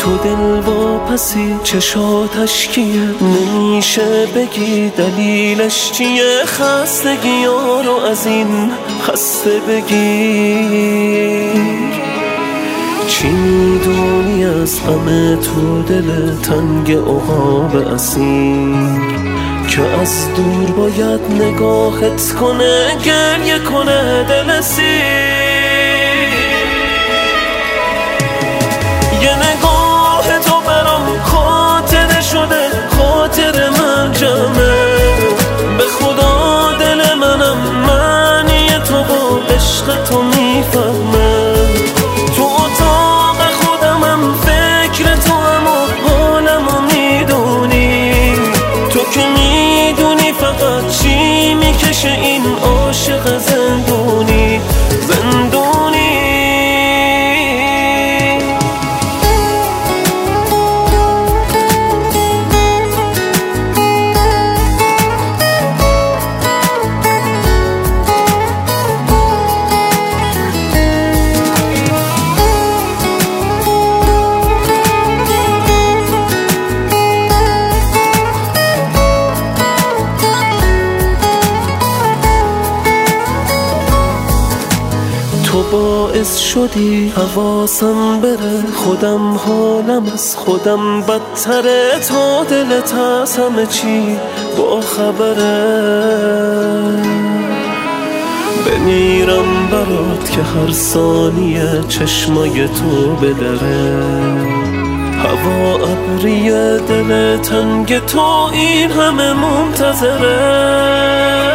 تو دل واپسی چشاتش کیه، نمیشه بگی دلیلش چیه، خستگی ها رو از این خسته بگیر. چی میدونی از غم تو دل تنگ عقاب اسیر، که از دور باید نگاهت کنه، گریه کنه دل سیر. یه نگاه تو برام خاطره شده، خاطر من جمعه، به خدا دل منم معنی تو و عشق تو میفهمه. تو اتاق خودمم فکر تو هم و حالمو میدونی، تو که میدونی فقط چی میکشه این عاشق زندونی زندونی. تو باعث شدی حواسم بره، خودم حالم از خودم بدتره، تا دلت از همه چی با خبره. بمیرم برات که هر ثانیه چشمای تو بدره، هوا ابری دل تنگ تو این همه منتظره.